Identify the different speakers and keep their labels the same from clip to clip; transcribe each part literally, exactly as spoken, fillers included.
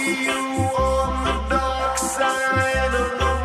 Speaker 1: see you on the dark side of the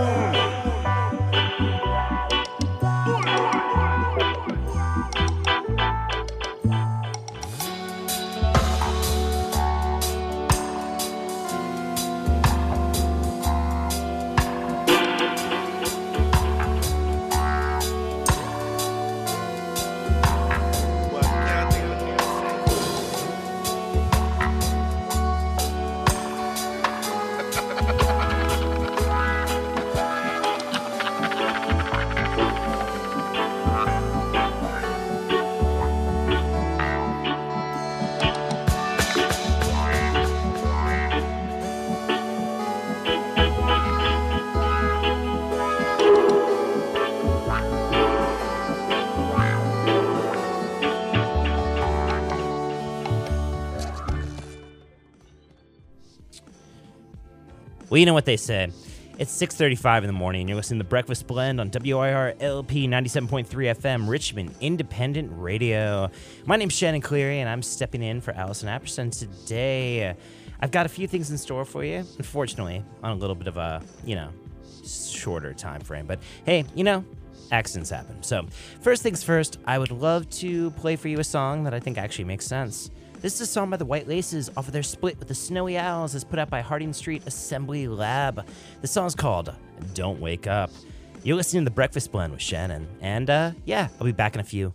Speaker 2: Well, you know what they say. It's six thirty-five in the morning, and you're listening to Breakfast Blend on W I R L P ninety-seven point three F M, Richmond Independent Radio. My name's Shannon Cleary, and I'm stepping in for Allison Apperson today. I've got a few things in store for you, unfortunately, on a little bit of a, you know, shorter time frame. But hey, you know, accidents happen. So first things first, I would love to play for you a song that I think actually makes sense. This is a song by the White Laces off of their split with the Snowy Owls, that's put out by Harding Street Assembly Lab. The song's called Don't Wake Up. You're listening to The Breakfast Blend with Shannon. And, uh, yeah, I'll be back in a few.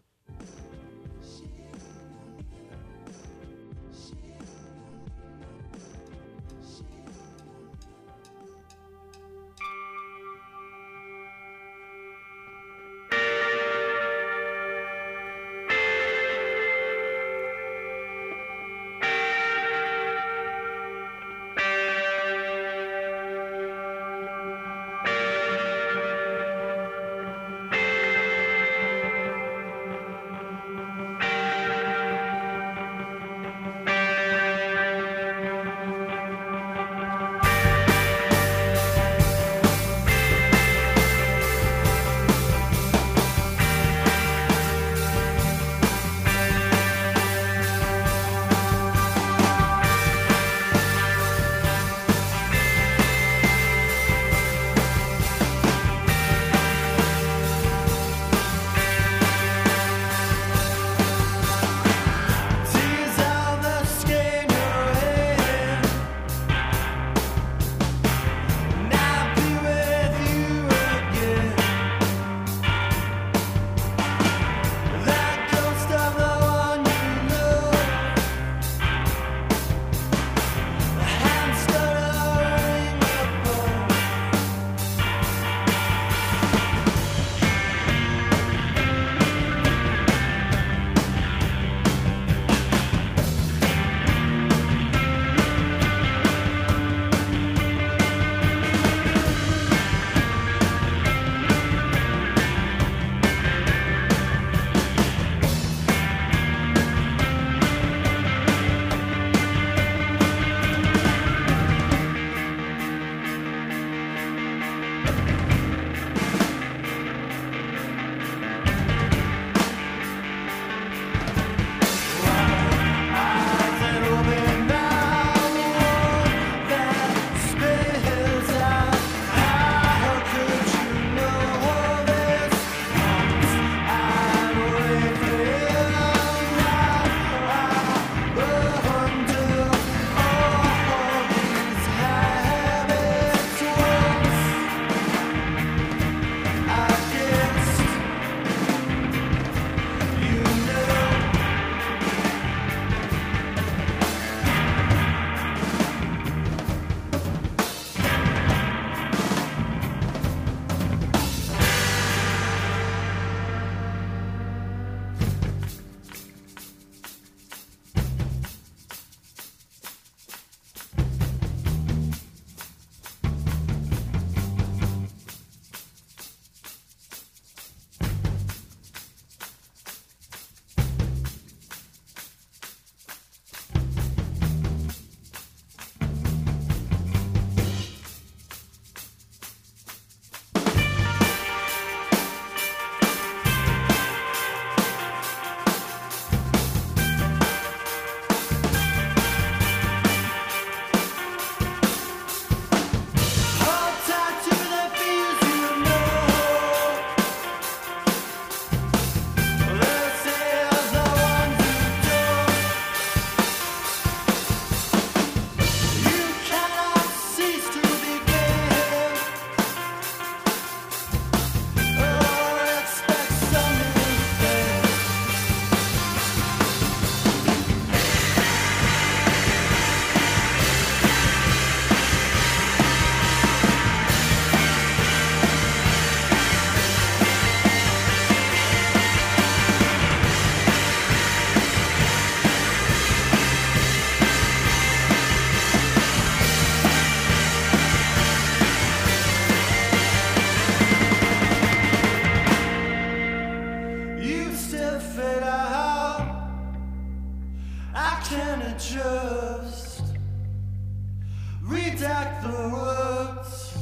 Speaker 1: deck the woods.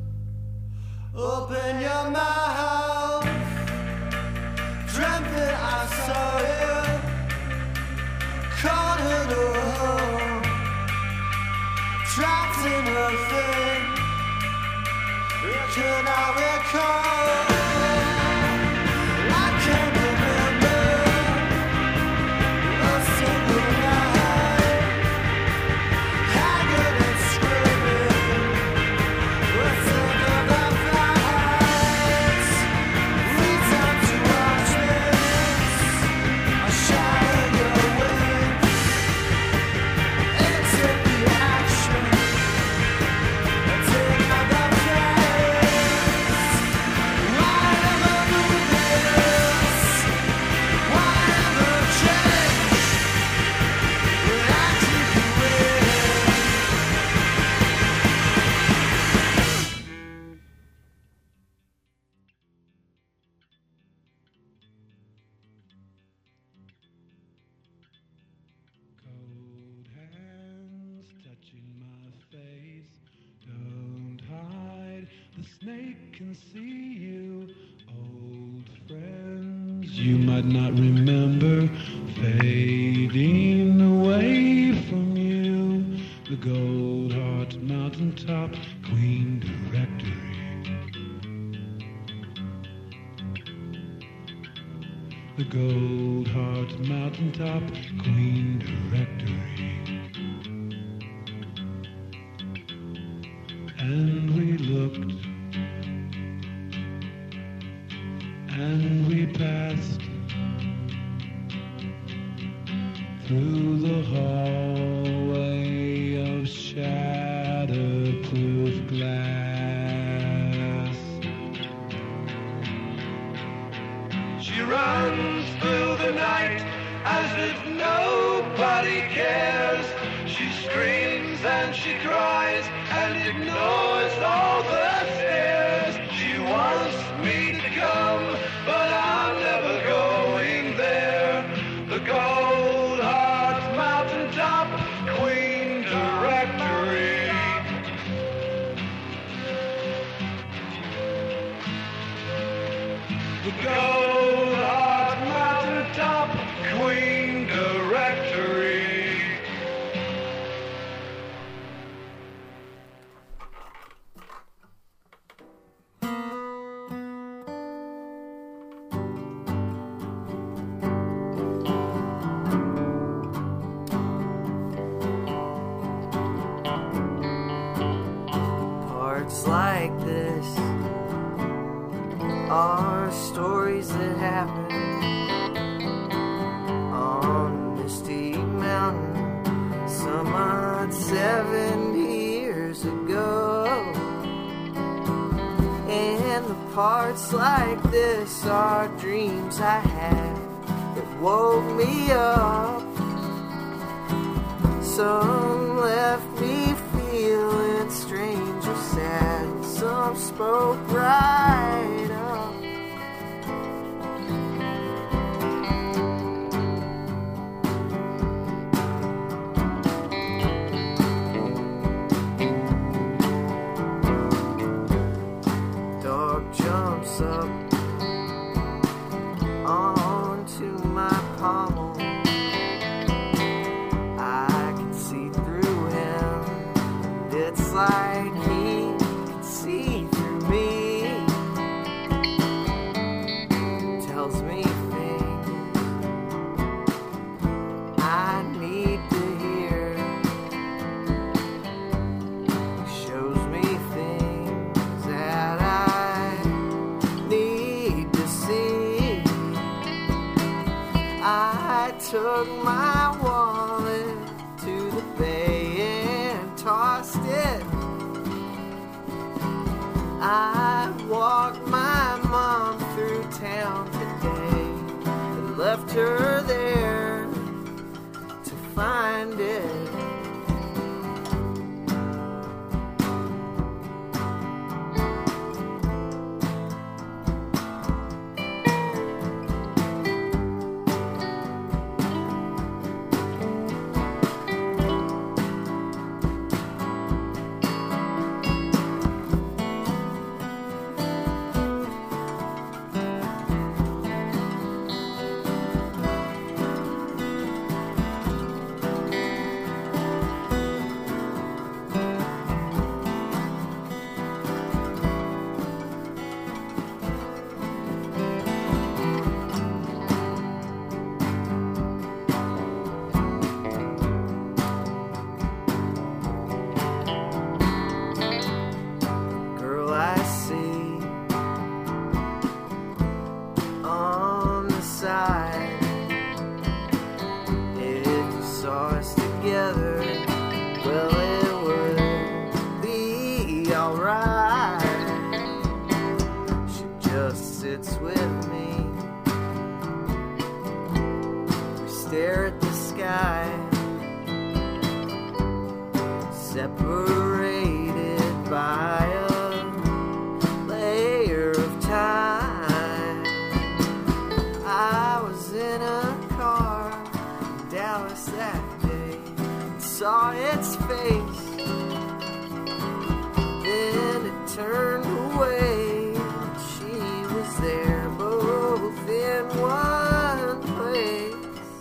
Speaker 1: Open your mouth. Dreamt that I saw you caught in a hole, trapped in a thing. Can I recall? I can't remember a single night, haggard and screaming. What's in the fights? We time to watch this. I shadow your wings and take the action. Take another face. Why ever do this? Why ever change? When I keep you waiting.
Speaker 3: Cold hands touching my face. Don't hide, the snake can see you. Old friends you might not remember, fading away from you. The Gold Heart Mountaintop Queen Directory. The Gold Heart Mountaintop Queen Directory. And we looked, and we passed through the hallway of shatterproof glass. She runs through the night as if nobody cares. She screams and she cries and ignores all the stares. She wants me to come, but I'm never going there. The Gold Heart Mountaintop Queen Directory. The Gold Heart Mountaintop Queen Directory.
Speaker 4: Parts like this are stories that happen on a misty mountain some odd seventy years ago. And the parts like this are dreams I had that woke me up. Some left me feeling strange or sad. Some spoke right up. Dog jumps up onto my pommel. I can see through him. It's like he can see through me. Tells me things I need to hear. Shows me things that I need to see. I took my wallet to the bay and tossed it. I walked my mom through town today and left her there to find it. separated by a layer of time. I was in a car in Dallas that day and saw its face. Then it turned away and she was there, both in one place.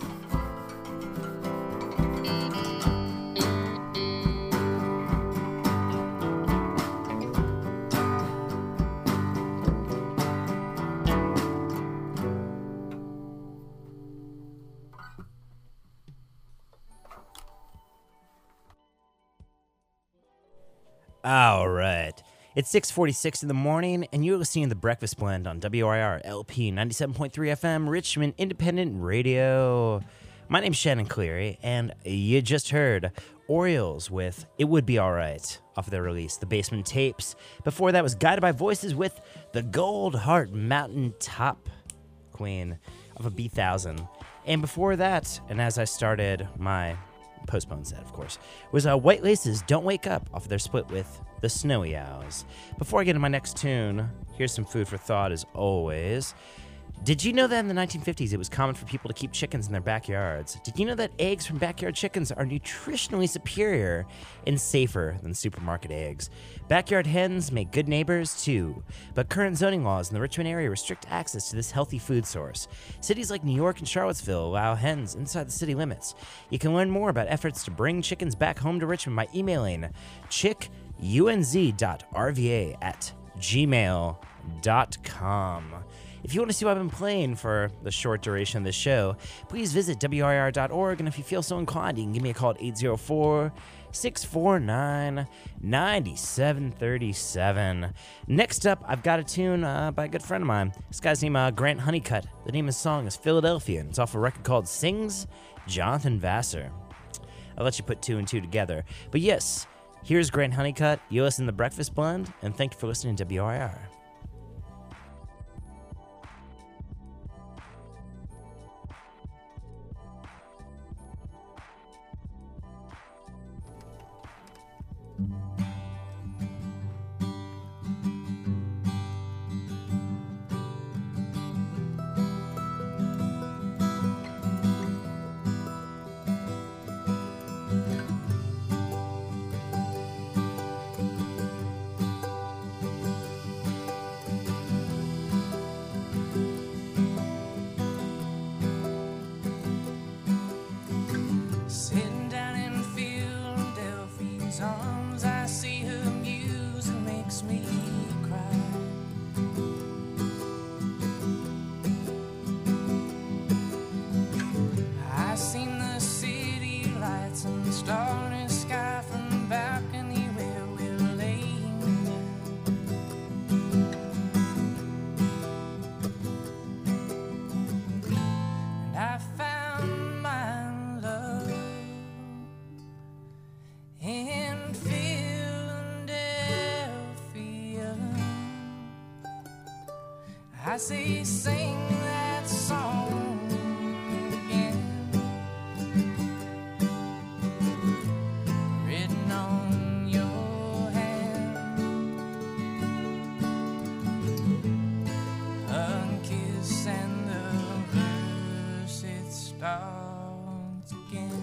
Speaker 2: All right. It's six forty-six in the morning, and you're listening to The Breakfast Blend on W I R L P ninety-seven point three F M, Richmond Independent Radio. My name's Shannon Cleary, and you just heard Orioles with It Would Be Alright off of their release, The Basement Tapes. Before that was Guided by Voices with The Gold Heart Mountain Top Queen of a B one thousand. And before that, and as I started my postponed set, of course, was uh, White Laces, Don't Wake Up off of their split with The Snowy Owls. Before I get to my next tune, here's some food for thought as always. Did you know that in the nineteen fifties it was common for people to keep chickens in their backyards? Did you know that eggs from backyard chickens are nutritionally superior and safer than supermarket eggs? Backyard hens make good neighbors too, but current zoning laws in the Richmond area restrict access to this healthy food source. Cities like New York and Charlottesville allow hens inside the city limits. You can learn more about efforts to bring chickens back home to Richmond by emailing chickunz dot r v a at gmail dot com. If you want to see what I've been playing for the short duration of this show, please visit W I R dot org, and if you feel so inclined, you can give me a call at eight zero four, six four nine, nine seven three seven. Next up, I've got a tune uh, by a good friend of mine. This guy's name uh, Grant Honeycutt. The name of the song is Philadelphia, and it's off a record called Sings Jonathan Vassar. I'll let you put two and two together. But yes, here's Grant Honeycutt. You listen to The Breakfast Blend, and thank you for listening to W I R.
Speaker 5: I say sing that song again, written on your hand, unkiss and the verse it starts again.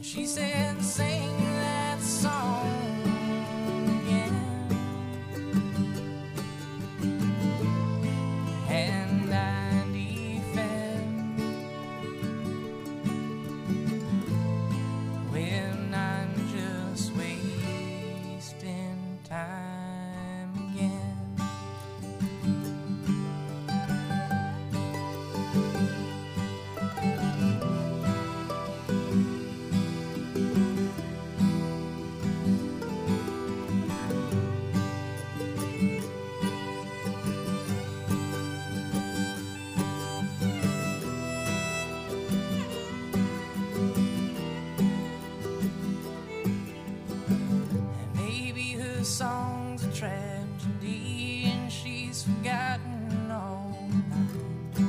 Speaker 5: She said, sing that song again. And I defend when I'm just wasting time again. Maybe her song's a tragedy and she's forgotten all the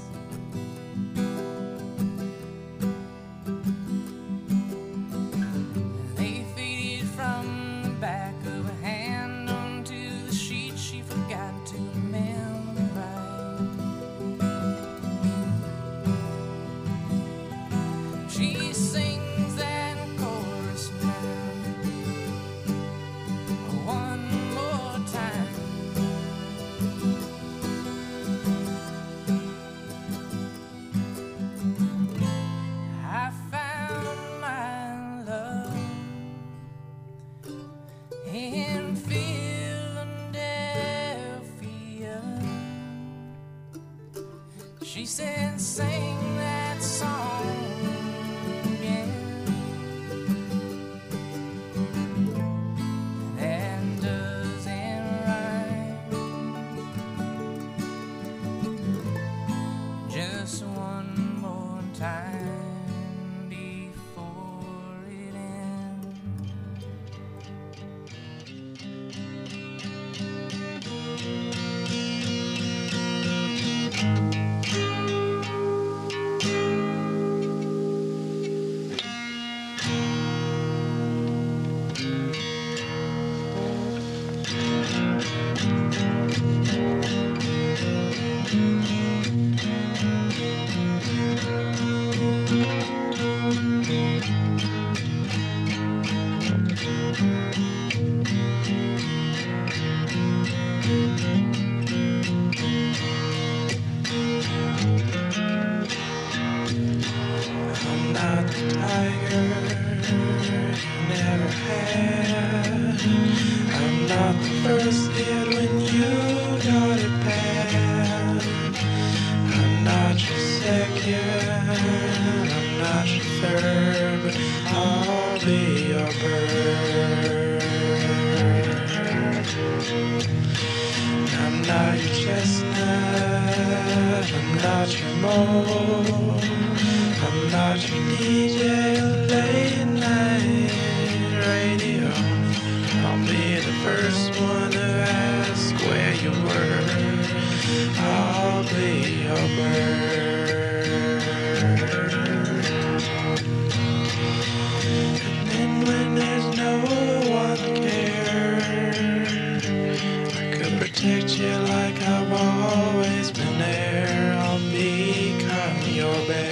Speaker 5: lines. They faded from the back of her hand onto the sheet she forgot to memorize. She sings that chorus now one more time. I found my love in Philadelphia. She said, sing that song again. That doesn't rhyme. Just one more time before it ends.
Speaker 6: I'm not the tiger you never had. I'm not the first kid when you got it bad. I'm not your second, I'm not your third, but I'll be your bird. I'm not your chestnut, I'm not your mole. I'm not your D J late night radio. I'll be the first one to ask where you were. I'll be your bird. And then when there's no one to care, I could protect you like I've always been there. I'll become your bear.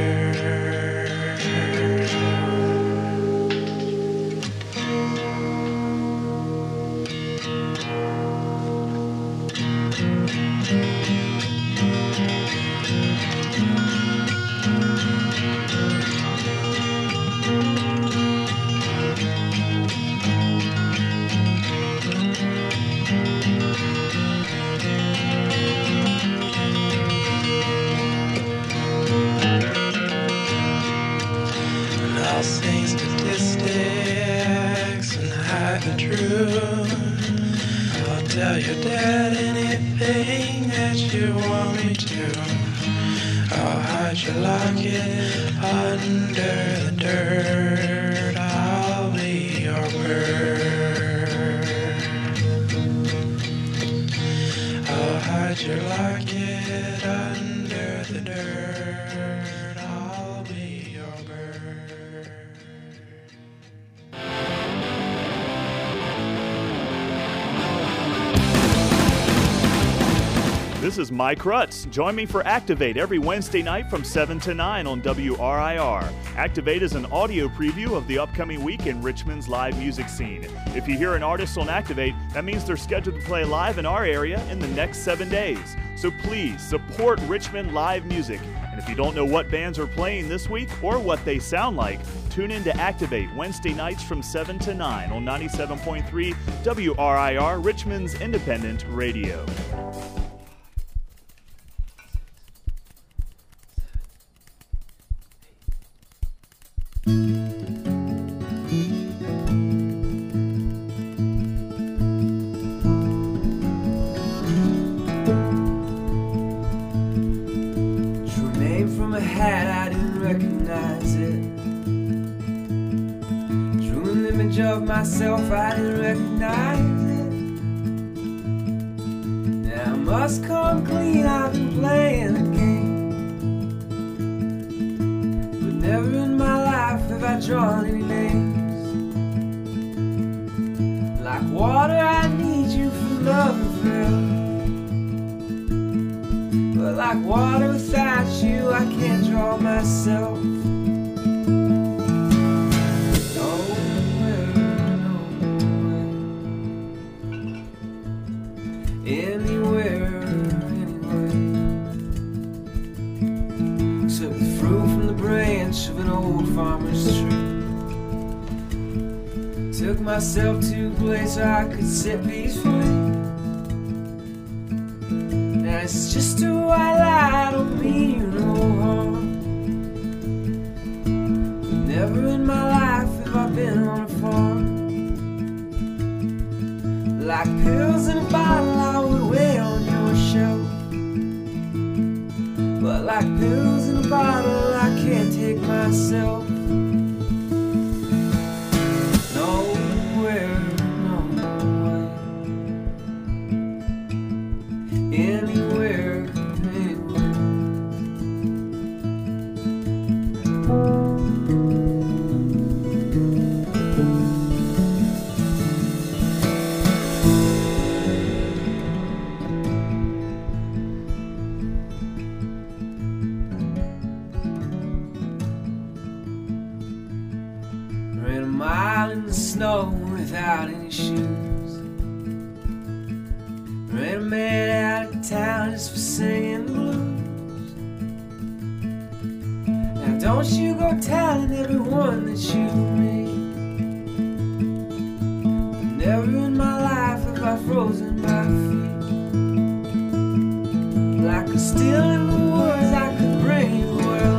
Speaker 6: I'll sing statistics and hide the truth. I'll tell your dad anything that you want me to. I'll hide your locket under the dirt. I'll be your bird. I'll hide your locket under the dirt. I'll be your bird.
Speaker 7: This is Mike Rutz. Join me for Activate every Wednesday night from seven to nine on W R I R. Activate is an audio preview of the upcoming week in Richmond's live music scene. If you hear an artist on Activate, that means they're scheduled to play live in our area in the next seven days. So please support Richmond live music. And if you don't know what bands are playing this week or what they sound like, tune in to Activate Wednesday nights from seven to nine on ninety-seven point three W R I R, Richmond's independent radio.
Speaker 4: Myself, I didn't recognize it. Now I must come clean, I've been playing the game, but never in my life have I drawn any names. Like water, I need you for love and forever, but like water without you, I can't draw myself. Anywhere, anywhere. Took the fruit from the branch of an old farmer's tree. Took myself to a place where I could sit peacefully. Now it's just a white light, don't mean you no harm. But never in my life have I been on a farm. Like pills in a bottle, I would weigh on your shelf. But like pills in a bottle, I can't take myself nowhere, no way. Anywhere, anywhere. Snow without any shoes. Ran a man out of town just for singing the blues. Now don't you go telling everyone that you meet. Never in my life have I frozen my feet. Like a still in the woods, I could bring you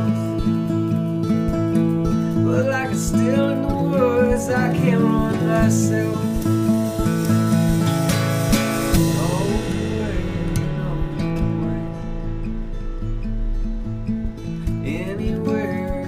Speaker 4: wealth, but like a still in the woods, I can't run myself. Nowhere, nowhere. Anywhere,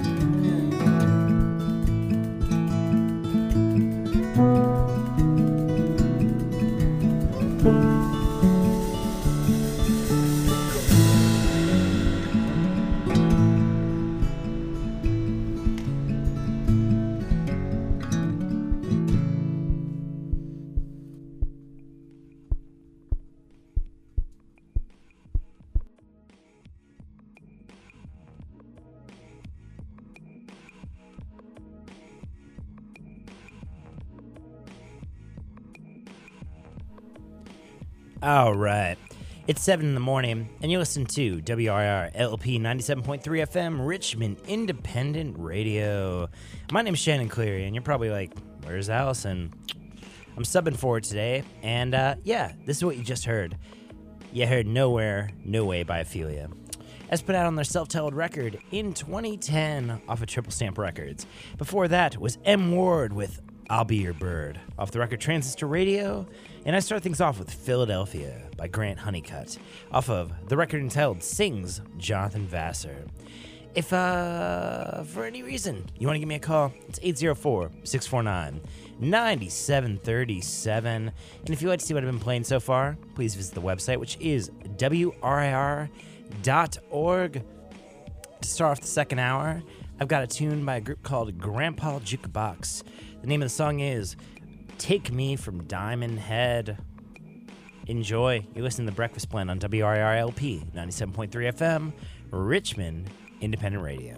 Speaker 2: All right. It's seven in the morning, and you listen to W R I R L P ninety-seven point three F M, Richmond Independent Radio. My name's Shannon Cleary, and you're probably like, where's Allison? I'm subbing for her today, and uh, yeah, this is what you just heard. You heard Nowhere, No Way by Ophelia, as put out on their self-titled record in twenty ten off of Triple Stamp Records. Before that was M. Ward with I'll Be Your Bird off the record Transistor Radio. And I start things off with Philadelphia by Grant Honeycutt off of the record entitled Sings Jonathan Vassar. If, uh, for any reason you want to give me a call, it's eight oh four, six four nine, nine seven three seven. And if you'd like to see what I've been playing so far, please visit the website, which is W R I R dot org. To start off the second hour, I've got a tune by a group called Grandpa Jukebox. The name of the song is Take Me From Diamond Head. Enjoy. You listen to The Breakfast Blend on W R I R L P ninety-seven point three F M, Richmond Independent Radio.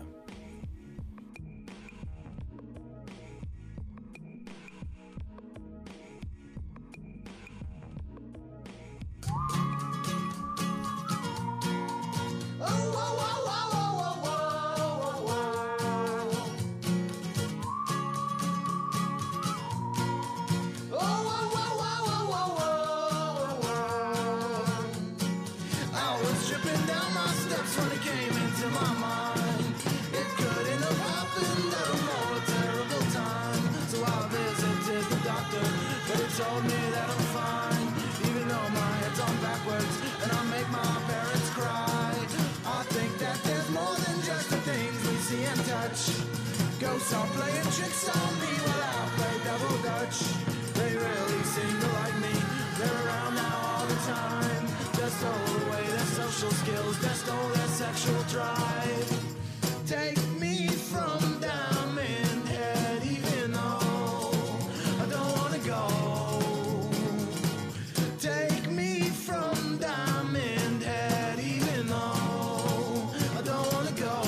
Speaker 1: Ghosts are playing tricks on me while I play double dutch. They really seem to like me. They're around now all the time. Just stole away their social skills. Just stole their sexual drive. Take me from Diamond Head, even though I don't wanna go. Take me from Diamond Head, even though I don't wanna go.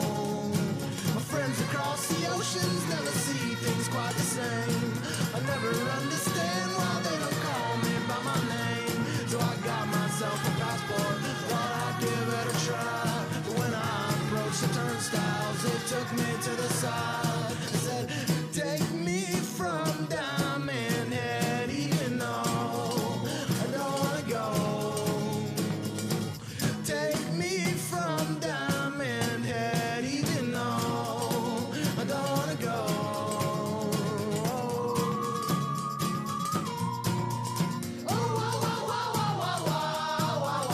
Speaker 1: Across the oceans never see things quite the same. I never understand why they don't call me by my name. So I got myself a passport, thought I'd give it a try. But when I approached the turnstiles, it took me to the side. It said, take me from Diamond Head, even though I don't wanna go. Take me from Diamond Head, even though I don't wanna go. Oh, oh, oh, oh, oh, oh,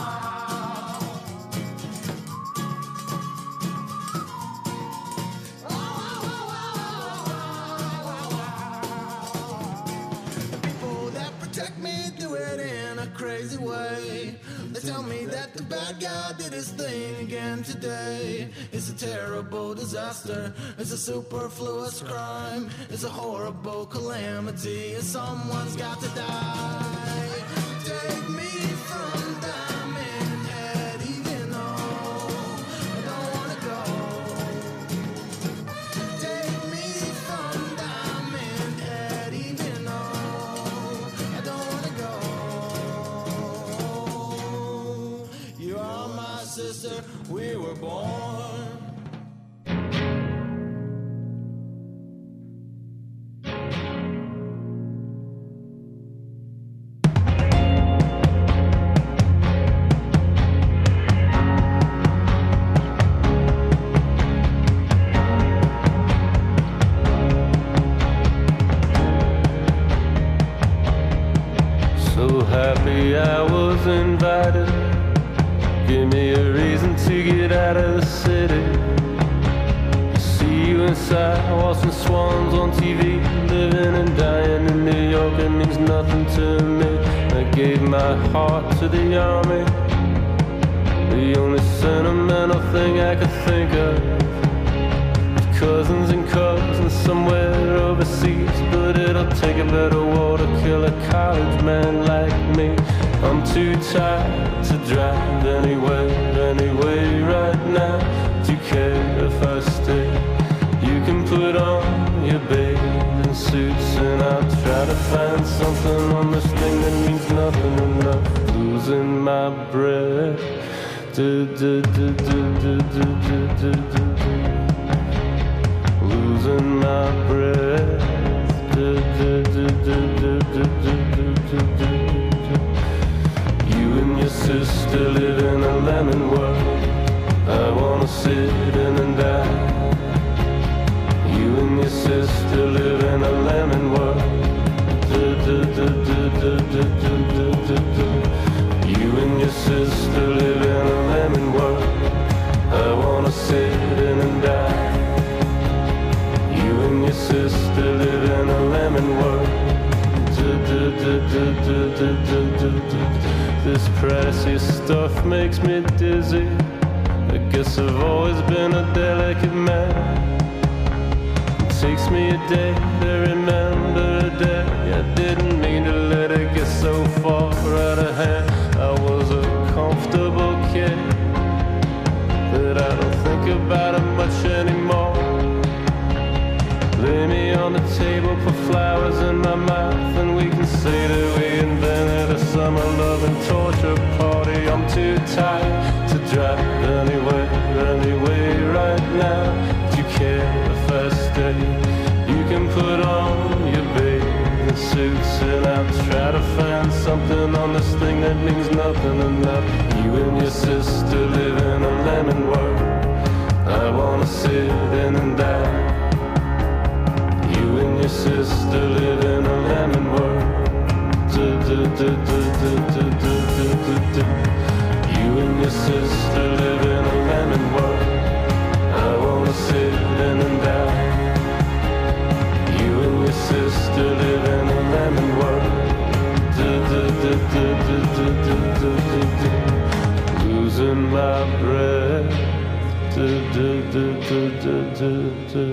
Speaker 1: oh, oh. The people that protect me do it in a crazy way. They tell me that the bad guy did his thing again today. It's a terrible disaster. It's a superfluous crime. It's a horrible calamity. And someone's got to die. Take me from Diamond Head, even though I don't wanna go. Take me from Diamond Head, even though I don't wanna go. You are my sister, we were born.
Speaker 8: So happy I was invited. Give me a reason to get out of the city. See you inside, watching swans on T V. Living and dying in New York, it means nothing to me. I gave my heart to the army. The only sentimental thing I could think of is cousins and cousins somewhere overseas. But it'll take a better war to kill a college man like me. I'm too tired to drive anywhere, anyway right now. Do you care if I stay? You can put on your bathing suits and I'll try to find something on this thing that means nothing enough. Losing my breath. Du, du, du, du, du, du, du, du, du. Losing my breath. Du, du, du, du, du, du, du, du, du. You and your sister live in a lemon world. I wanna sit in and die. You and your sister live in a lemon world. Du, du, du, du, du, du, du, du, du. You and your sister live in a lemon world. I wanna sit in and die. You and your sister live in a lemon world. Du, du, du, du, du, du, du, du, du. This pricey stuff makes me dizzy. I guess I've always been a delicate man. It takes me a day to remember a day I didn't mean to let it get so far out of hand. Lay me on the table, put flowers in my mouth, and we can say that we invented a summer loving torture party. I'm too tired to drive anywhere, anyway right now. Do you care if I stay? You can put on your bathing suits and I'll try to find something on this thing that means nothing enough. You and your sister live in a lemon world. I wanna sit in and die. You and your sister live in a lemon world. Du, du, du, du, du, du, du, du, du, du. You and your sister live in a lemon world. I wanna sit in and die. You and your sister live in a lemon world. Du, du, du, du, du, du, du, du, du, du. Losing my breath. Du, du, du, du, du, du, du.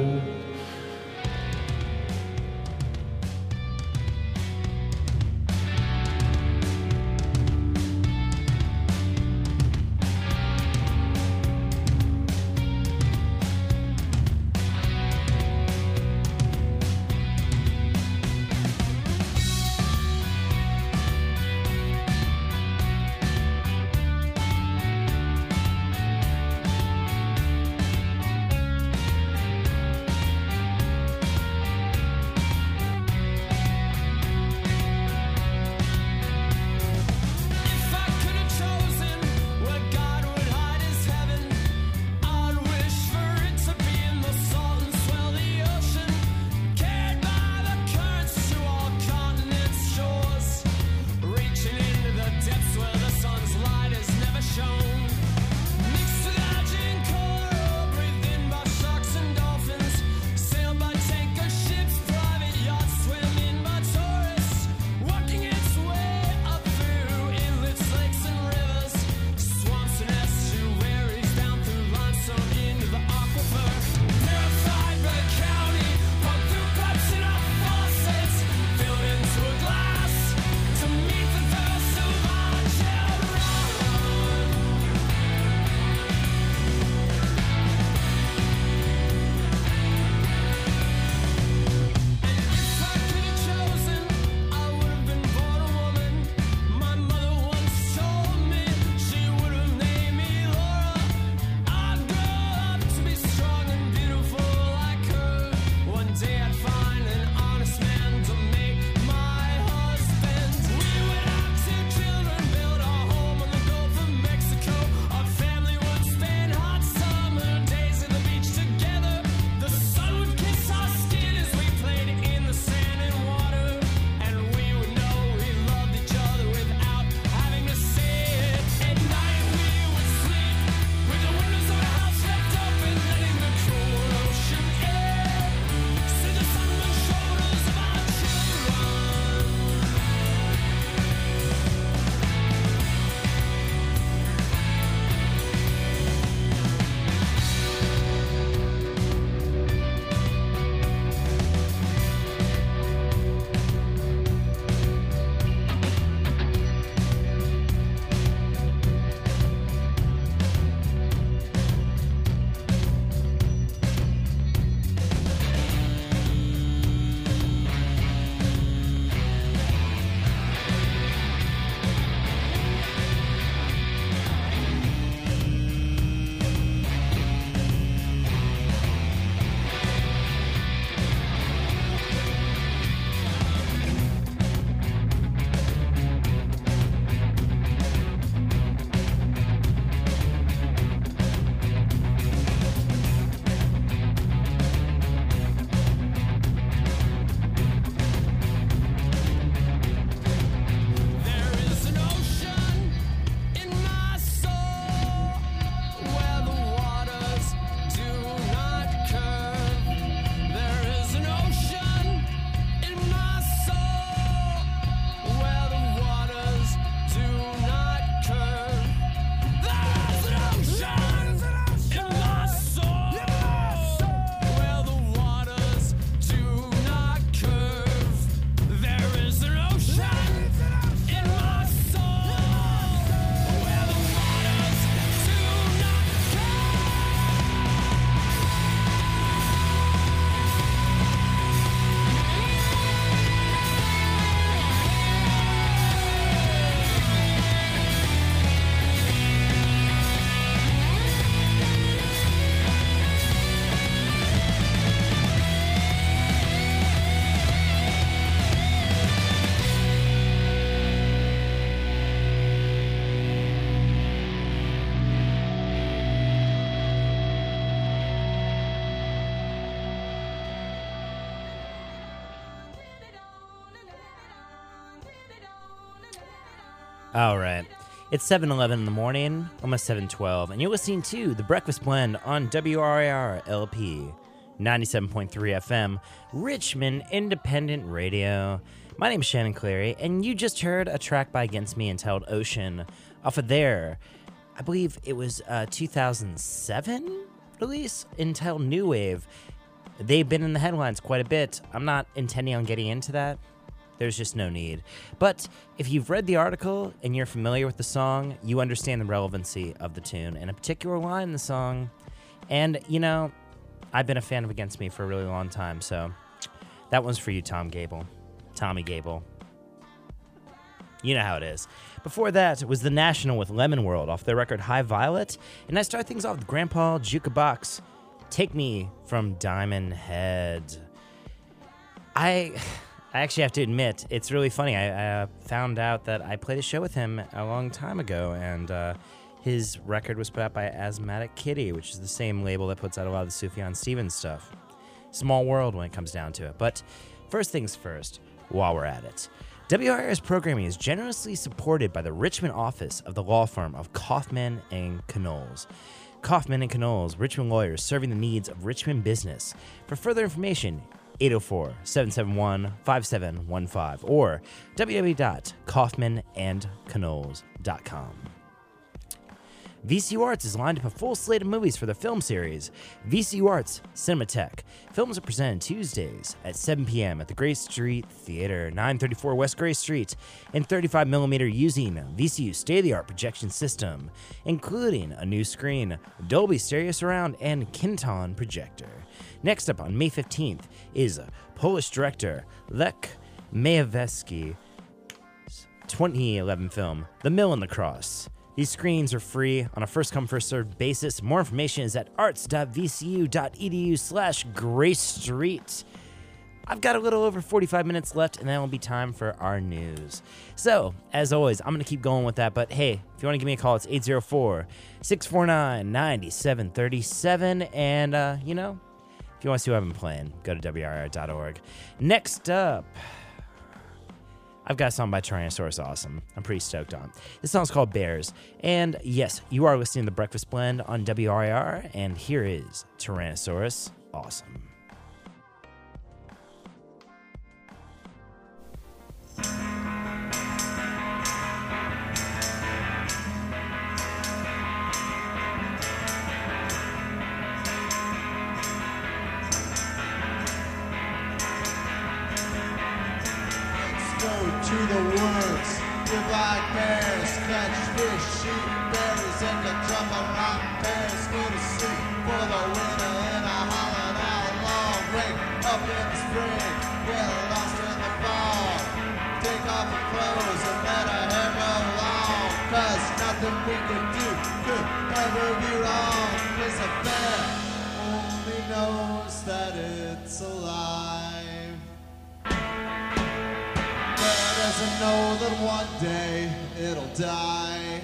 Speaker 2: All right. It's seven eleven in the morning, almost seven twelve, and you're listening to The Breakfast Blend on W R I R L P, ninety-seven point three F M, Richmond Independent Radio. My name is Shannon Clary, and you just heard a track by Against Me entitled Ocean off of their, I believe it was uh, two thousand seven release entitled New Wave. They've been in the headlines quite a bit. I'm not intending on getting into that. There's just no need. But if you've read the article and you're familiar with the song, you understand the relevancy of the tune and a particular line in the song. And, you know, I've been a fan of Against Me for a really long time, so that one's for you, Tom Gable. Tommy Gable. You know how it is. Before that, it was The National with Lemon World off their record High Violet. And I start things off with Grandpa Jukebox, Take Me from Diamond Head. I... I actually have to admit, it's really funny. I, I uh, found out that I played a show with him a long time ago, and uh, his record was put out by Asthmatic Kitty, which is the same label that puts out a lot of the Sufjan Stevens stuff. Small world when it comes down to it. But first things first, while we're at it. W R I R's programming is generously supported by the Richmond office of the law firm of Kaufman and Knowles. Kaufman and Knowles, Richmond lawyers serving the needs of Richmond business. For further information, eight oh four, seven seven one, five seven one five or w w w dot kaufman and knowles dot com. V C U Arts is lined up a full slate of movies for the film series V C U Arts Cinematheque. Films are presented Tuesdays at seven p.m. at the Gray Street Theater, nine thirty-four West Gray Street, in thirty-five millimeter using V C U's state-of-the-art projection system, including a new screen, Dolby Stereo Surround, and Kinton projector. Next up on May fifteenth is Polish director Lech Majewski's twenty eleven film, The Mill and the Cross. These screens are free on a first-come, first-served basis. More information is at arts dot v c u dot e d u slash Gray Street. I've got a little over forty-five minutes left, and then will be time for our news. So, as always, I'm going to keep going with that, but hey, if you want to give me a call, it's eight oh four, six four nine, nine seven three seven, and, uh, you know, if you want to see what I've been playing, go to w r i r dot org. Next up, I've got a song by Tyrannosaurus Awesome. I'm pretty stoked on. This song's called Bears. And yes, you are listening to The Breakfast Blend on W R I R, and here is Tyrannosaurus Awesome.
Speaker 1: To the woods with black bears, catch fish, shoot berries, and the drummer rock bears. Go to sleep for the winter in a hollowed out long break. Up in the spring, get lost in the fall. Take off your clothes and let our hair grow long. Cause nothing we can do could ever be wrong. Cause a bear only knows that it's alive. Doesn't know that one day it'll die.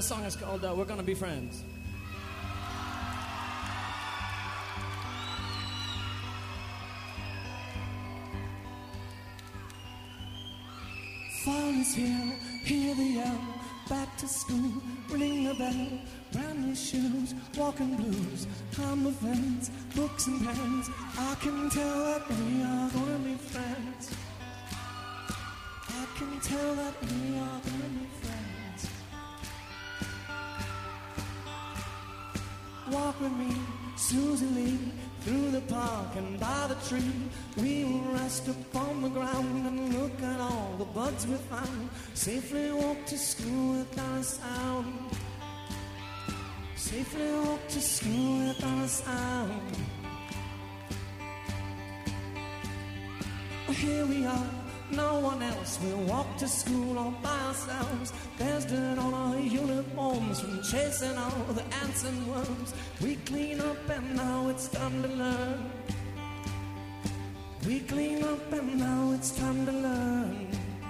Speaker 9: This song is called uh, We're Gonna Be Friends. Fall is here, hear the yell, back to school, ring the bell, brand new shoes, walking blues, come with friends, books and pens. I can tell that we are gonna be friends. I can tell that we are gonna be friends. Walk with me, Susie Lee, through the park and by the tree. We will rest upon the ground and look at all the buds we found. Safely walk to school without a sound. Safely walk to school without a sound. Here we are, no one else. We'll walk to school all by ourselves. There's dirt on our uniforms from chasing all the ants and worms. We clean up and now it's time to learn. We clean up and now it's time to learn.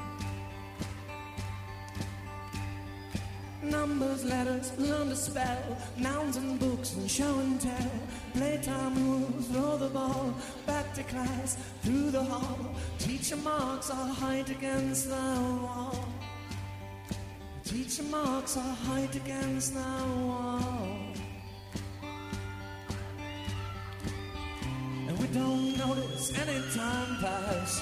Speaker 9: Numbers, letters, learn to spell, nouns and books and show and tell. Playtime rules, throw the ball, back to class, through the hall. Teacher marks our height against the wall. Teacher marks our height against the wall. And we don't notice any time pass.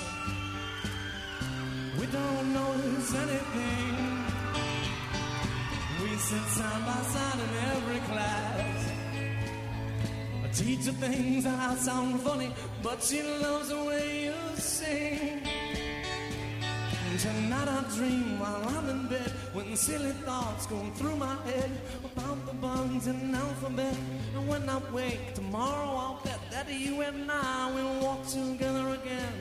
Speaker 9: We don't notice anything. We sit side by side in every class. A teacher thinks that I sound funny, but she loves the way you sing. And tonight I dream while I'm in bed, when silly thoughts go through my head about the bugs in alphabet. And when I wake tomorrow, I'll bet that you and I will walk together again.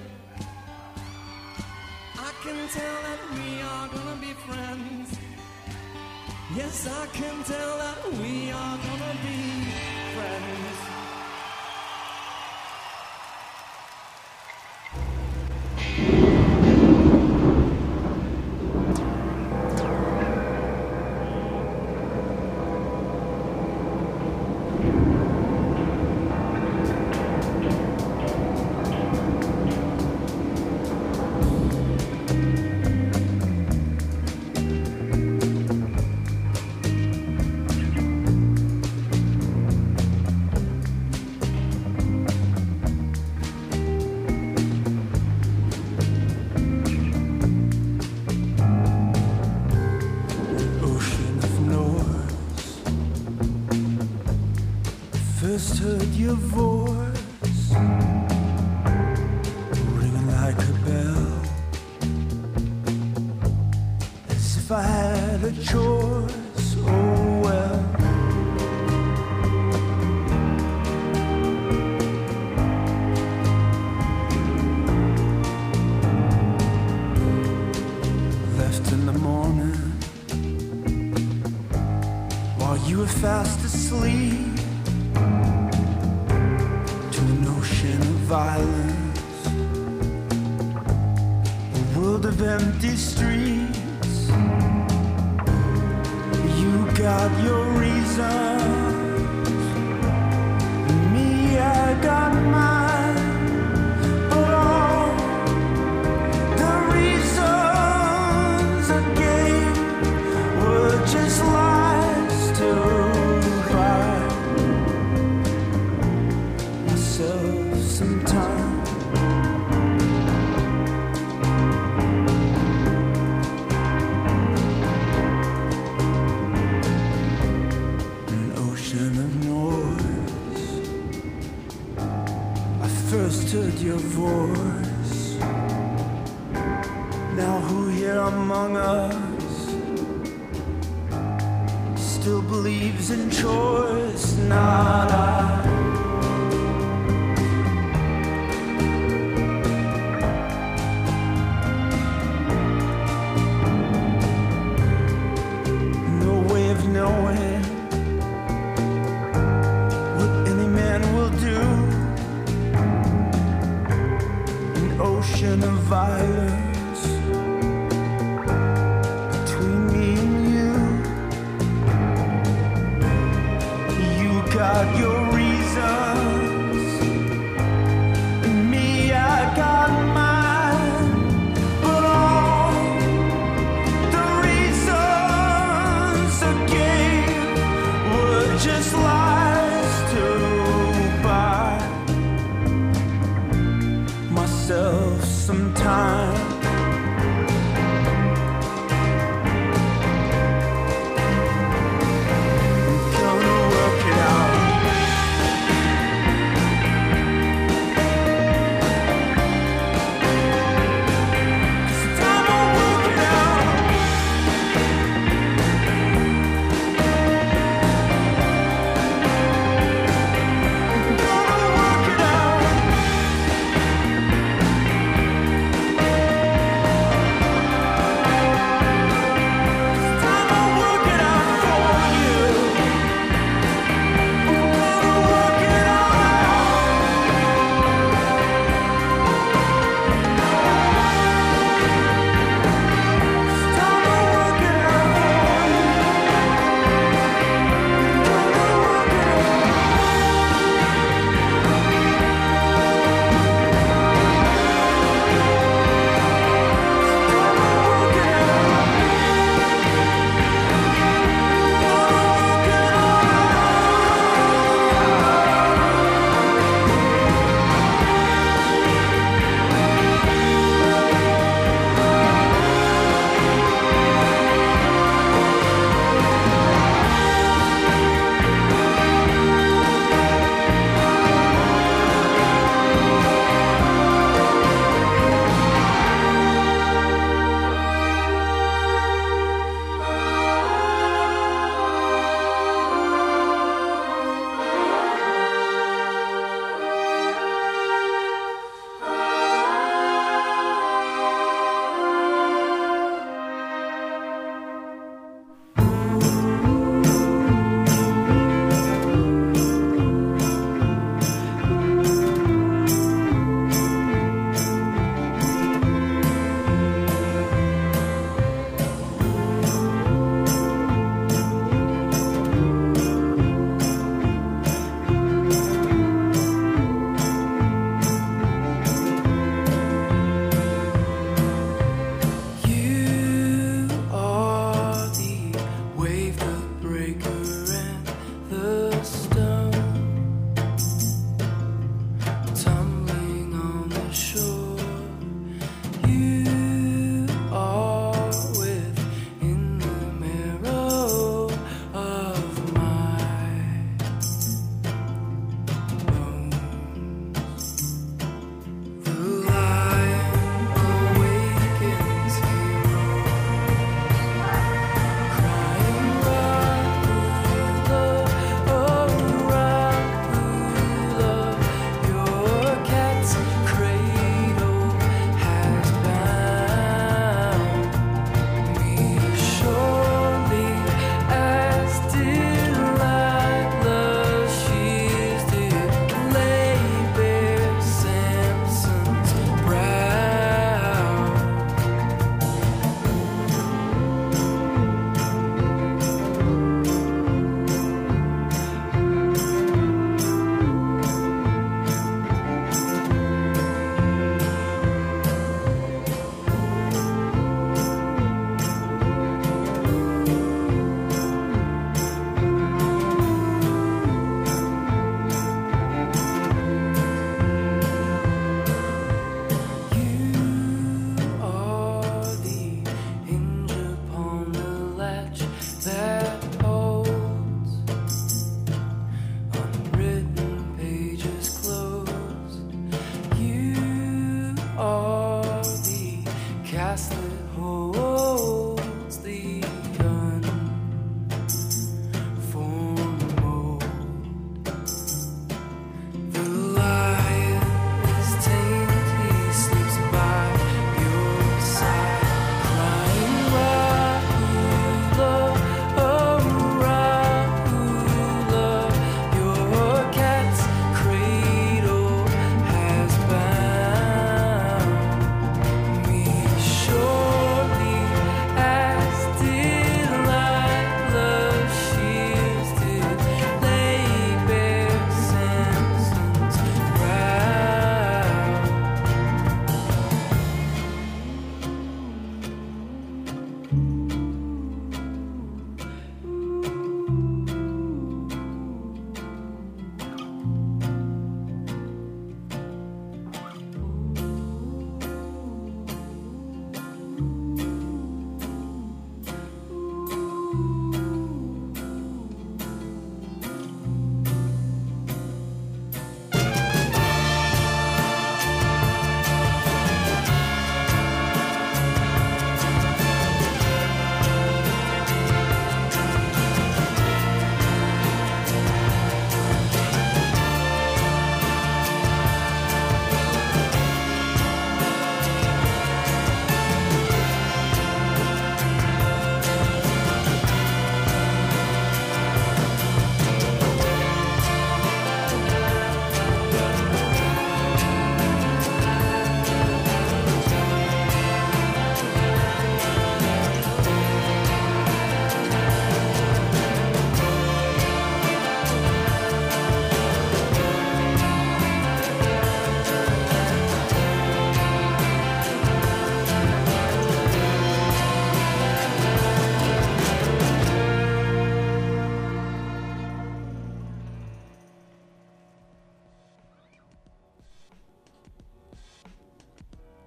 Speaker 9: I can tell that we are gonna be friends. Yes, I can tell that we are gonna be friends.
Speaker 10: First heard your voice ringing like a bell, as if I had a choice. Oh well, left in the morning while you were fast asleep. Violence, a world of empty streets. You got your reasons, me, I got mine. But all the reasons I gave were just lies to buy myself some time. An ocean of noise, I first heard your voice. Now who here among us still believes in choice? Not I. Knowing what any man will do. An ocean of violence between me and you. reasons. And me, I got mine. But all the reasons I gave were just lies to buy myself some time. I'm gonna work it out.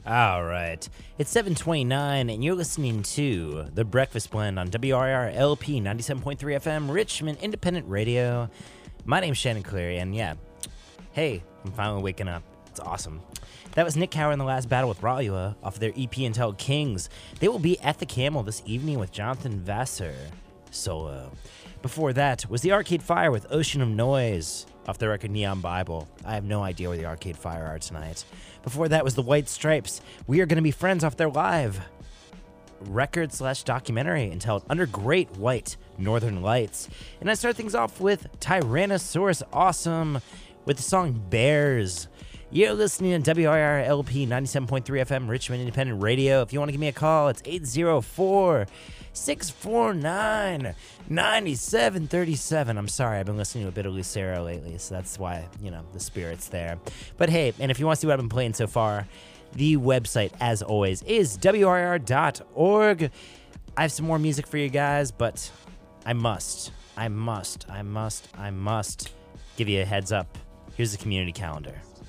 Speaker 2: All right. It's seven twenty-nine, and you're listening to The Breakfast Blend on W R I R L P ninety-seven point three F M, Richmond Independent Radio. My name's Shannon Cleary, and yeah, hey, I'm finally waking up. It's awesome. That was Nick Cower in the last battle with Ralua off of their E P entitled Kings. They will be at the Camel this evening with Jonathan Vassar solo. Before that was the Arcade Fire with Ocean of Noise off their record Neon Bible. I have no idea where the Arcade Fire are tonight. Before that was the White Stripes. We Are Gonna Be Friends off their live record slash documentary entitled Under Great White Northern Lights. And I start things off with Tyrannosaurus Awesome with the song Bears. You're listening to W I R L P ninety-seven point three F M, Richmond Independent Radio. If you want to give me a call, it's eight oh four, six four nine, nine seven three seven. I'm sorry, I've been listening to a bit of Lucero lately, so that's why, you know, the spirit's there. But hey, and if you want to see what I've been playing so far, the website, as always, is W R I R dot org. I have some more music for you guys, but I must, I must, I must, I must give you a heads up. Here's the community calendar.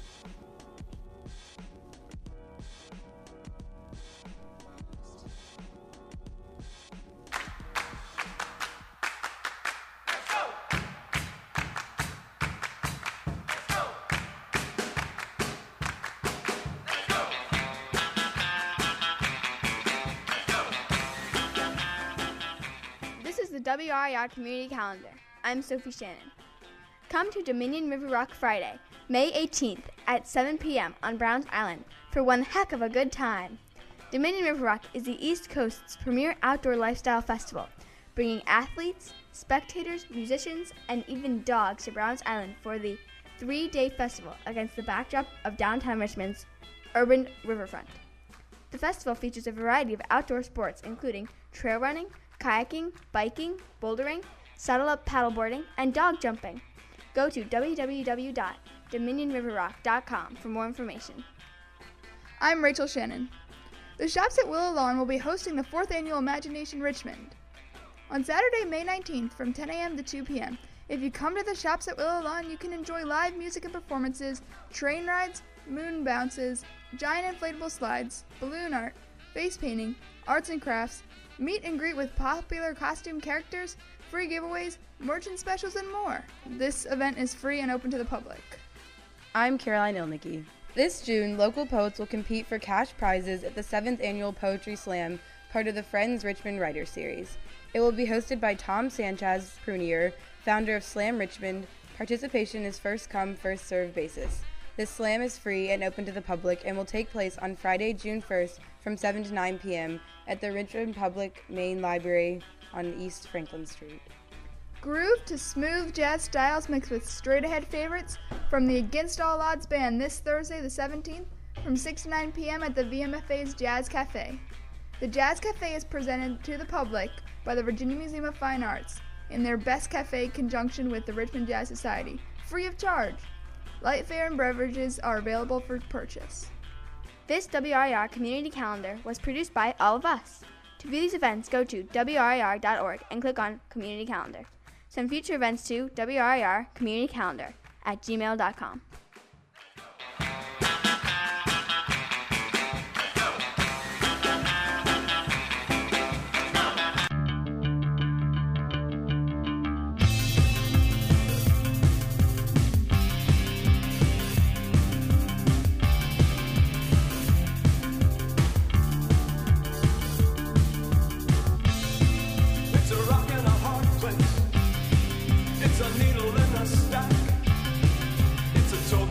Speaker 11: W R I R Community Calendar. I'm Sophie Shannon. Come to Dominion River Rock Friday, May eighteenth at seven p.m. on Browns Island for one heck of a good time. Dominion River Rock is the East Coast's premier outdoor lifestyle festival, bringing athletes, spectators, musicians, and even dogs to Browns Island for the three-day festival against the backdrop of downtown Richmond's urban riverfront. The festival features a variety of outdoor sports including trail running, kayaking, biking, bouldering, saddle-up paddleboarding, and dog jumping. Go to w w w dot dominion river rock dot com for more information.
Speaker 12: I'm Rachel Shannon. The Shops at Willow Lawn will be hosting the fourth Annual Imagination Richmond on Saturday, May nineteenth from ten a.m. to two p.m. If you come to the Shops at Willow Lawn, you can enjoy live music and performances, train rides, moon bounces, giant inflatable slides, balloon art, face painting, arts and crafts, meet and greet with popular costume characters, free giveaways, merchant specials, and more. This event is free and open to the public.
Speaker 13: I'm Caroline Ilnicki. This June, local poets will compete for cash prizes at the seventh Annual Poetry Slam, part of the Friends Richmond Writer Series. It will be hosted by Tom Sanchez Prunier, founder of Slam Richmond. Participation is first come, first served basis. This slam is free and open to the public and will take place on Friday, June first from seven to nine p.m. at the Richmond Public Main Library on East Franklin Street.
Speaker 12: Groove to smooth jazz styles mixed with straight-ahead favorites from the Against All Odds Band this Thursday the seventeenth from six to nine p.m. at the V M F A's Jazz Cafe. The Jazz Cafe is presented to the public by the Virginia Museum of Fine Arts in their Best Cafe conjunction with the Richmond Jazz Society, free of charge. Light fare and beverages are available for purchase.
Speaker 11: This W R I R Community Calendar was produced by all of us. To view these events, go to w r i r dot org and click on Community Calendar. Send future events to W R I R Community Calendar at gmail dot com.
Speaker 3: It's a rock and a hard place. It's a needle in a stack. It's a total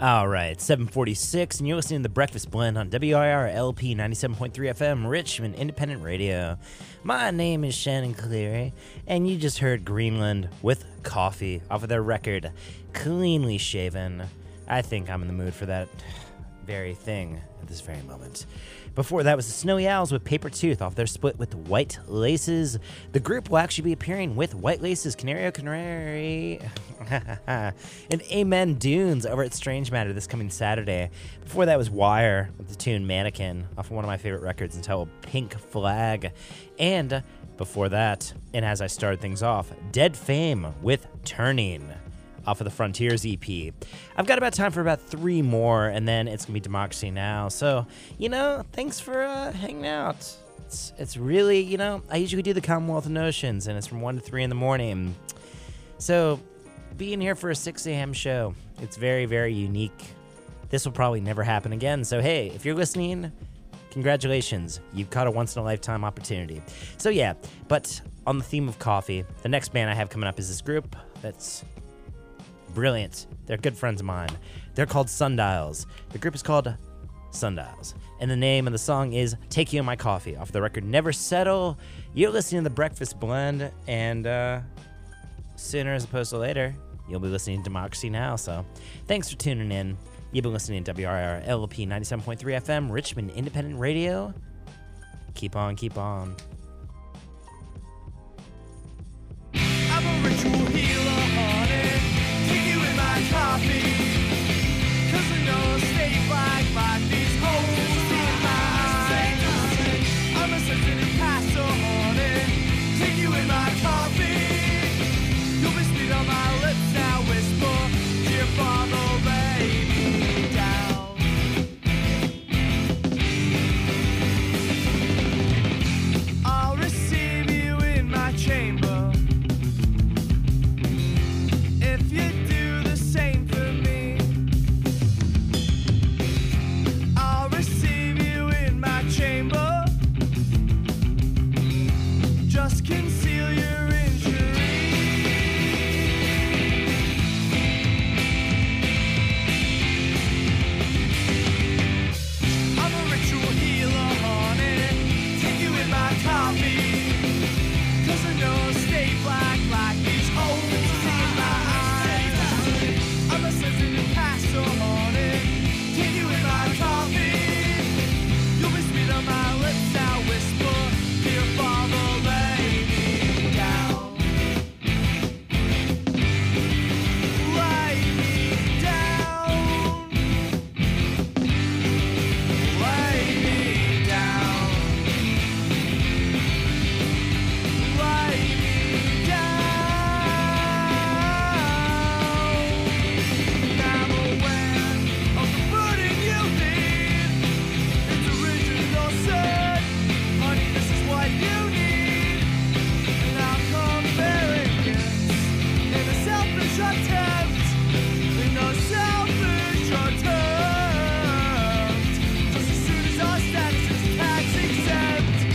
Speaker 2: All right, seven forty-six, and you're listening to The Breakfast Blend on W I R L P ninety-seven point three F M, Richmond Independent Radio. My name is Shannon Cleary, and you just heard Greenland with Coffee off of their record, Cleanly Shaven. I think I'm in the mood for that very thing at this very moment. Before that was the Snowy Owls with Paper Tooth off their split with White Laces. The group will actually be appearing with White Laces, Canario Canary, and Amen Dunes over at Strange Matter this coming Saturday. Before that was Wire with the tune Mannequin off of one of my favorite records entitled Pink Flag. And before that, and as I started things off, Dead Fame with Turning off of the Frontiers E P. I've got about time for about three more, and then it's going to be Democracy Now! So, you know, thanks for uh, hanging out. It's, it's really, you know, I usually do the Commonwealth of Notions, and it's from one to three in the morning. So, being here for a six a.m. show, it's very, very unique. This will probably never happen again. So, hey, if you're listening, congratulations. You've caught a once-in-a-lifetime opportunity. So, yeah, but on the theme of coffee, the next band I have coming up is this group that's brilliant. They're good friends of mine. They're called Sundials. The group is called Sundials. And the name of the song is Take You in My Coffee off the record Never Settle. You're listening to The Breakfast Blend, and uh, sooner as opposed to later, you'll be listening to Democracy Now! So thanks for tuning in. You've been listening to W I R L P ninety-seven point three F M, Richmond Independent Radio. Keep on, keep on.
Speaker 9: I'm a ritual healer, honey. Coffee, cause I know stay black like these holes in my eyes. I'm a sensitive pastor, honey. Take you in my coffee. You'll be sweet on my lips now, whisper, dear father, lay me down. I'll receive you in my chamber. If you do the same for me, I'll receive you in my chamber. Just conceal your injury. I'm a ritual healer, honey. Take you in my coffee, cause I know stay black like these holes in my eyes. I'm a sensitive pastor, honey. Take you in my coffee. You'll be sweet on my lips now, whisper, dear father, lay me down. Lay me down. Lay me down. Lay me down. I'm aware of the burden you need. It's original sin. Honey, this is what you need. And I'll come bearing gifts in a selfish attempt. In a selfish attempt. Just as soon as our status is tax exempt.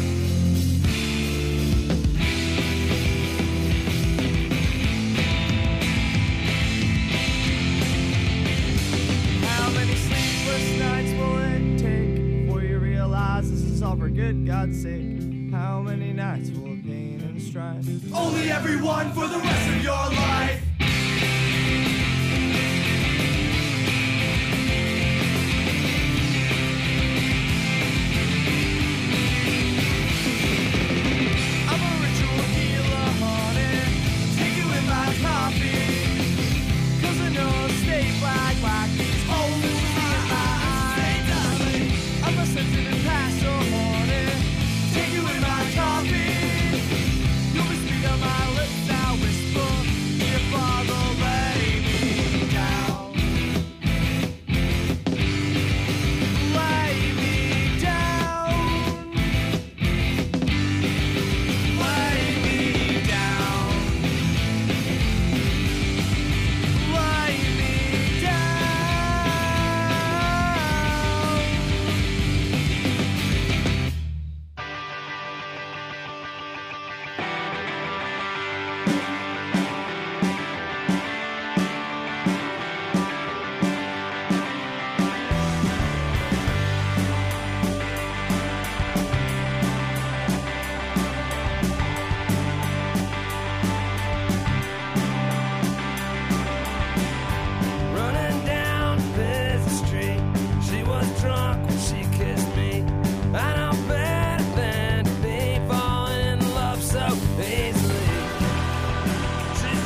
Speaker 9: How many sleepless nights will it take before you realize this is all for good God's sake? How many nights will of pain and strife? Only everyone for the rest of your life. I'm a ritual healer, honey. Take you in my coffee, cause I know stay black like these holes in my eyes. I'm a sensitive pastor, honey. Take you in my coffee. You'll be sweet on my lips now, whisper,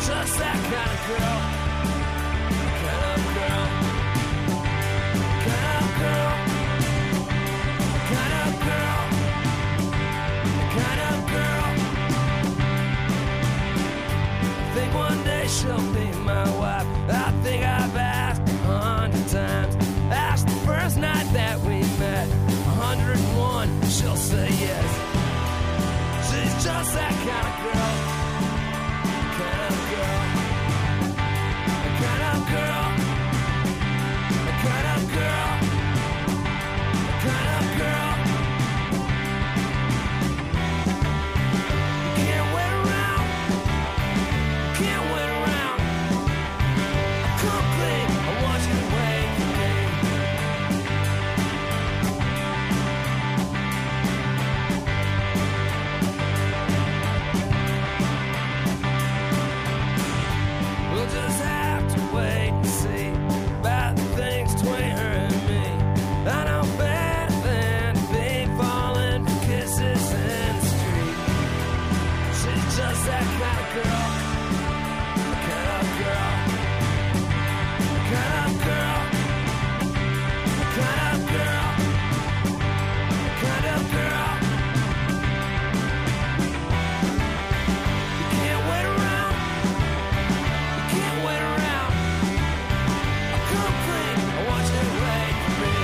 Speaker 9: just that kind of girl. Kind of girl. Kind of girl. Kind of girl. Kind of girl. I think one day she'll be my wife. I think I've asked a hundred times. Asked the first night that we met. A hundred and one, she'll say yes. She's just that kind of girl. Kind of girl. Kind of girl. Kind of girl. Kind of girl. Can't wait around. Can't wait around. Come clean. I want you to wait for me. We'll just have to wait and see about the things between her and me. I know better than to be falling for kisses in the street. She's just that kind of girl. Kind of girl. Kind of girl. Kind of girl. Kind of girl. You can't wait around. Can't wait around. I'll come clean. I want you to wait for me.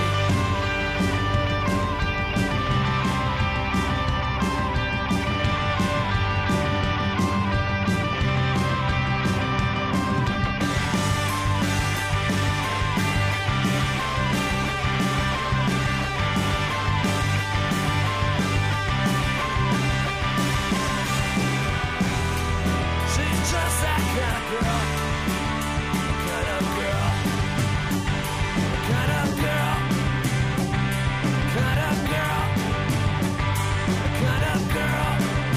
Speaker 9: She's just that kind of girl. Kind of girl. Kind of girl. Kind of girl. Kind of girl.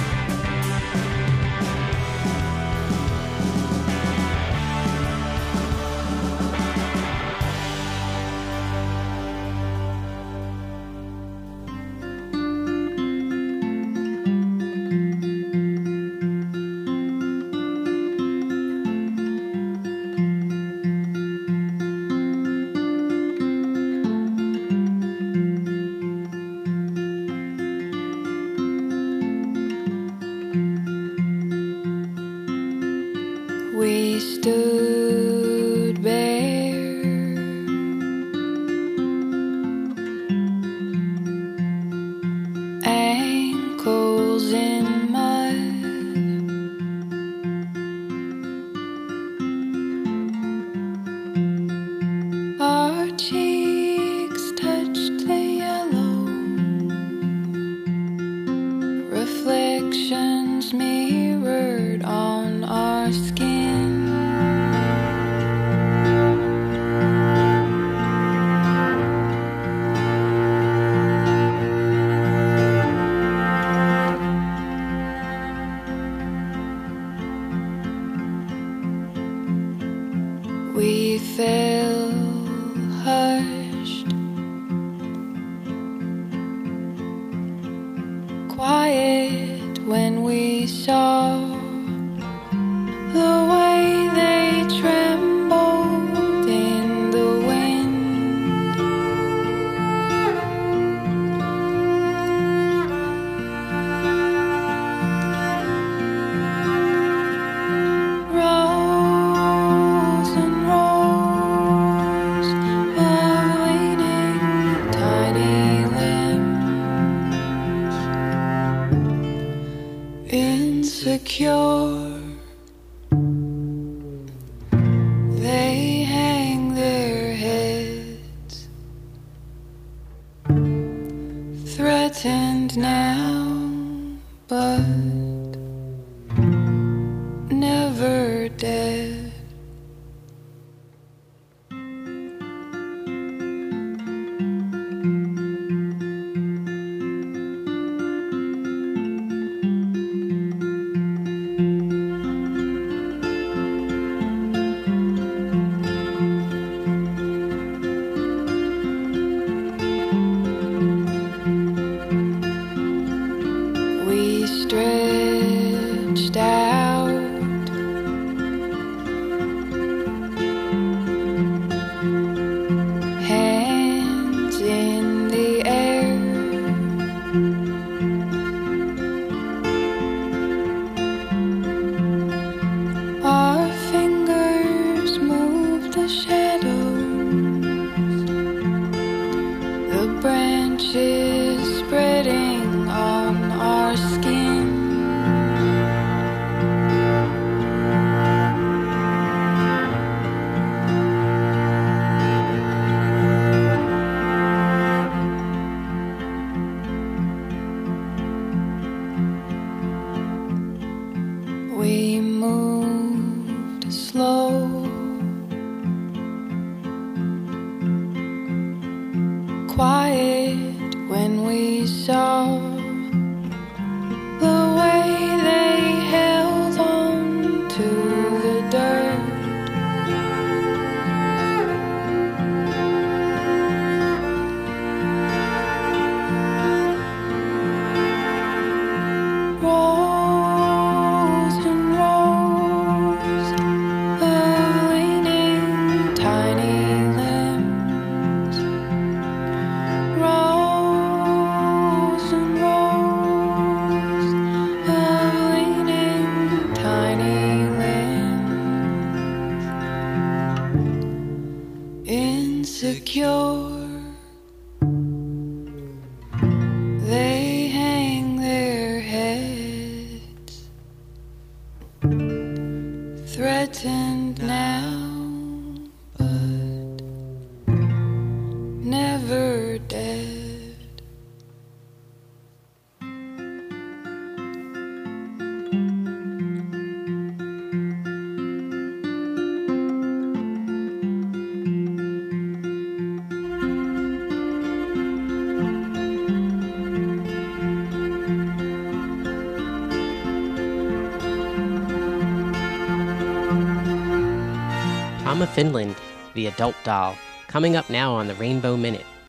Speaker 14: We stood bare, ankles in mud, our cheeks touched the yellow, reflections mirrored on our skin. We fell hushed, quiet when we saw the way they trembled in the wind. Rows and rows of leaning tiny limbs, insecure. They hang their heads, threatened now, but never dead. We stretched out quiet when we saw the way they held on to the dirt. Rows and rows of leaning tiny limbs. Rows and rows of leaning tiny limbs. Insecure, they hang their heads, threatened now, but never dead.
Speaker 15: Tom of Finland, the adult doll, coming up now on the Rainbow Minute.